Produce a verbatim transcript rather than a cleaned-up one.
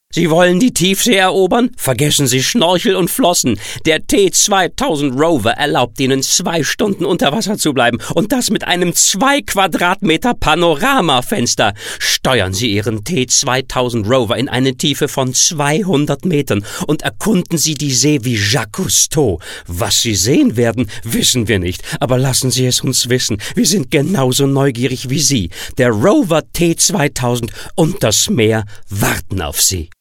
Sie wollen die Tiefsee erobern? Vergessen Sie Schnorchel und Flossen. Der T zweitausend Rover erlaubt Ihnen, zwei Stunden unter Wasser zu bleiben. Und das mit einem zwei Quadratmeter Panoramafenster. Steuern Sie Ihren T zweitausend Rover in eine Tiefe von zweihundert Metern und erkunden Sie die See wie Jacques Cousteau. Was Sie sehen werden, wissen wir nicht. Aber lassen Sie es uns wissen. Wir sind genauso neugierig wie Sie. Der Rover T zweitausend und das Meer warten auf Sie.